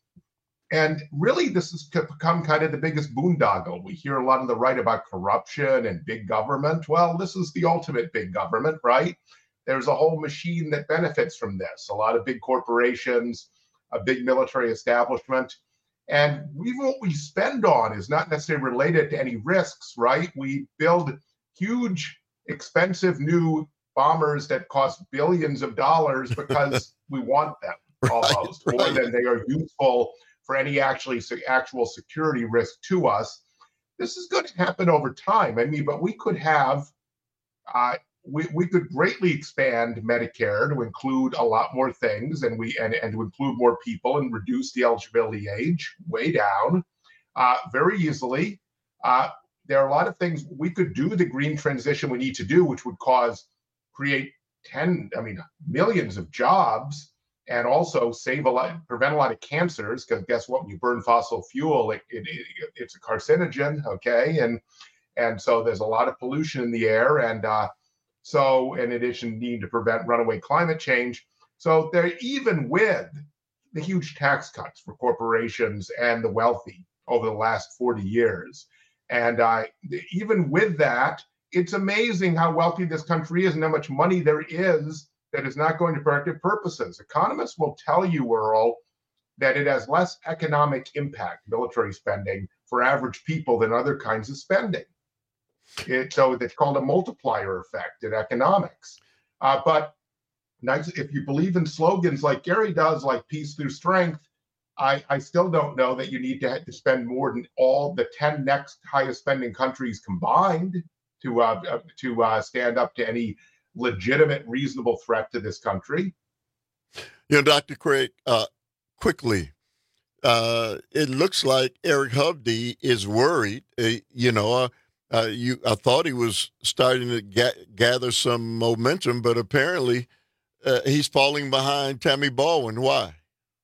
And really, this has become kind of the biggest boondoggle. We hear a lot on the right about corruption and big government. Well, this is the ultimate big government, right? There's a whole machine that benefits from this. A lot of big corporations, a big military establishment. And we, what we spend on is not necessarily related to any risks, right? We build huge, expensive new bombers that cost billions of dollars because we want them almost, right, more right. than they are useful for any actually actual security risk to us. This is going to happen over time. I mean, but we could have, uh, we, we could greatly expand Medicare to include a lot more things, and we and, and to include more people and reduce the eligibility age way down uh, very easily. Uh, there are a lot of things we could do. The green transition we need to do, which would cause create ten, I mean, millions of jobs. And also save a lot, prevent a lot of cancers, because guess what? When you burn fossil fuel, it, it, it, it's a carcinogen, okay? And and so there's a lot of pollution in the air, and uh, so in addition, need to prevent runaway climate change. So they're even with the huge tax cuts for corporations and the wealthy over the last forty years, and uh, even with that, it's amazing how wealthy this country is and how much money there is that is not going to productive purposes. Economists will tell you, Earl, that it has less economic impact, military spending, for average people than other kinds of spending. It, so it's called a multiplier effect in economics. Uh, but nice, if you believe in slogans like Gary does, like peace through strength, I, I still don't know that you need to, to spend more than all the ten next highest spending countries combined to uh, to uh, stand up to any legitimate, reasonable threat to this country. You know, Doctor Craig, uh, quickly, uh, it looks like Eric Hovde is worried. Uh, you know, uh, uh, you I thought he was starting to ga- gather some momentum, but apparently uh, he's falling behind Tammy Baldwin. Why?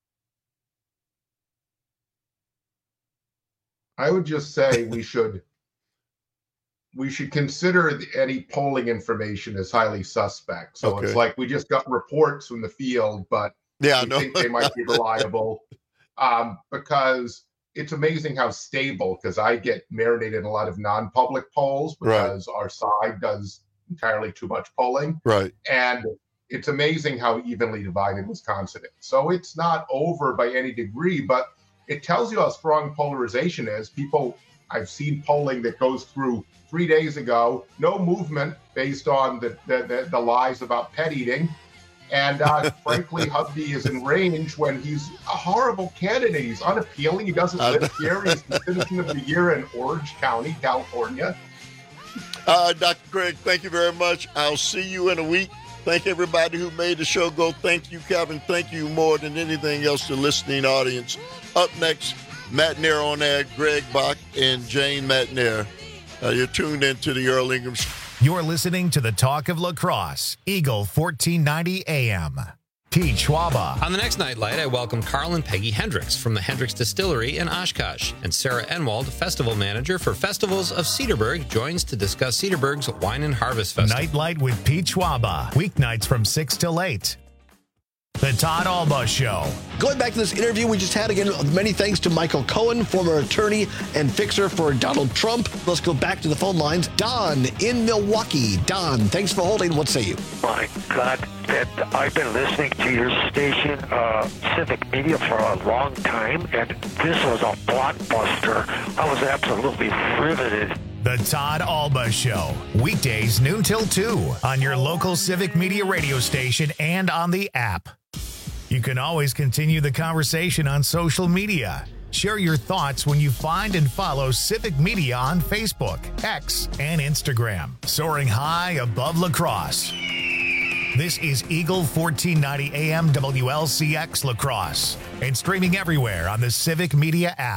I would just say we should we should consider the, any polling information as highly suspect. So Okay. it's like we just got reports from the field, but Yeah, I we know. think they might be reliable um, because it's amazing how stable, because I get marinated in a lot of non-public polls because our side does entirely too much polling. Right. And it's amazing how evenly divided Wisconsin is. So it's not over by any degree, but it tells you how strong polarization is. People, I've seen polling that goes through three days ago, no movement based on the, the, the, the lies about pet eating. And uh, frankly, Hovde is in range when he's a horrible candidate. He's unappealing. He doesn't live here. He's the citizen of the year in Orange County, California. Uh, Doctor Craig, thank you very much. I'll see you in a week. Thank everybody who made the show go. Thank you, Kevin. Thank you more than anything else, the listening audience. Up next, Matt Nair on air, Greg Bach and Jane Matt Nair. Uh, you're tuned into the Earl Ingham Show. You're listening to the Talk of Lacrosse, Eagle fourteen ninety A M. Pete Schwaba. On the next Nightlight, I welcome Carl and Peggy Hendricks from the Hendricks Distillery in Oshkosh, and Sarah Enwald, festival manager for Festivals of Cedarburg, joins to discuss Cedarburg's Wine and Harvest Festival. Nightlight with Pete Schwaba, weeknights from six till eight. The Todd Alba Show. Going back to this interview we just had, again, many thanks to Michael Cohen, former attorney and fixer for Donald Trump. Let's go back to the phone lines. Don in Milwaukee. Don, thanks for holding. What say you? My God, that I've been listening to your station, uh, Civic Media, for a long time, and this was a blockbuster. I was absolutely riveted. The Todd Alba Show. Weekdays noon till two on your local Civic Media radio station and on the app. You can always continue the conversation on social media. Share your thoughts when you find and follow Civic Media on Facebook, X, and Instagram. Soaring high above La Crosse. This is Eagle fourteen ninety A M W L C X La Crosse and streaming everywhere on the Civic Media app.